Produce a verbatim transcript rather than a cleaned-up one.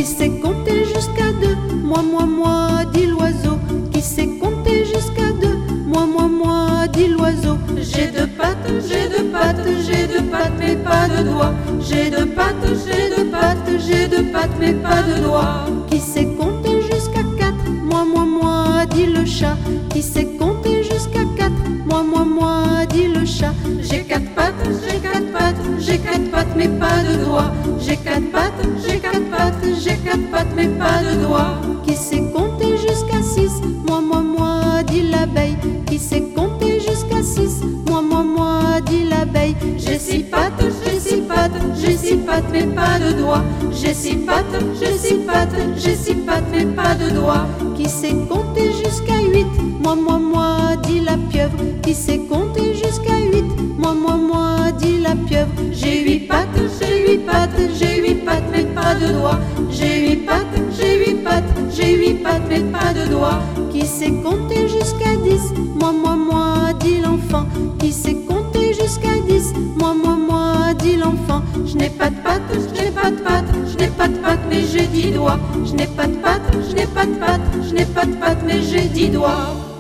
Qui sait compter jusqu'à deux? Moi, moi, moi, dit l'oiseau. Qui sait compter jusqu'à deux? Moi, moi, moi, dit l'oiseau. J'ai deux pattes, j'ai deux pattes, j'ai deux pattes, mais pas de doigts. J'ai deux pattes, j'ai deux pattes, j'ai deux pattes, mais pas de doigts. Qui sait compter jusqu'à quatre? Moi, moi, moi, dit le chat. Qui sait compter jusqu'à quatre? Moi, moi, moi, dit le chat. J'ai quatre pattes, j'ai quatre pattes, j'ai quatre pattes, mais pas de doigts. J'ai quatre pattes, j'ai quatre pattes, j'ai quatre pattes, mais pas de doigts. Qui sait compter jusqu'à six? Moi, moi, moi, dit l'abeille. Qui sait compter jusqu'à six? Moi, moi, moi, dit l'abeille. J'ai six pattes, j'ai six pattes, j'ai six pattes, mais pas de doigts. J'ai six pattes, j'ai six pattes, j'ai six pattes, mais pas de doigts. Qui sait compter jusqu'à huit? Moi, moi, moi, dit la pieuvre. Qui sait compter jusqu'à huit? Moi, moi, moi, dit la pieuvre. J'ai huit pattes, j'ai huit pattes, j'ai huit pattes, mais pas de doigts. J'ai huit pattes, j'ai huit pattes, j'ai huit pattes, mais pas de doigts. Qui sait compter jusqu'à dix? Moi, moi, moi, dit l'enfant. Qui sait compter jusqu'à dix? Moi, moi, moi, dit l'enfant. Je n'ai pas de pattes, je n'ai pas de pattes, je n'ai pas de pattes, mais j'ai dix doigts. Je n'ai pas de pattes, je n'ai pas de pattes, je n'ai pas de pattes, mais j'ai dix doigts.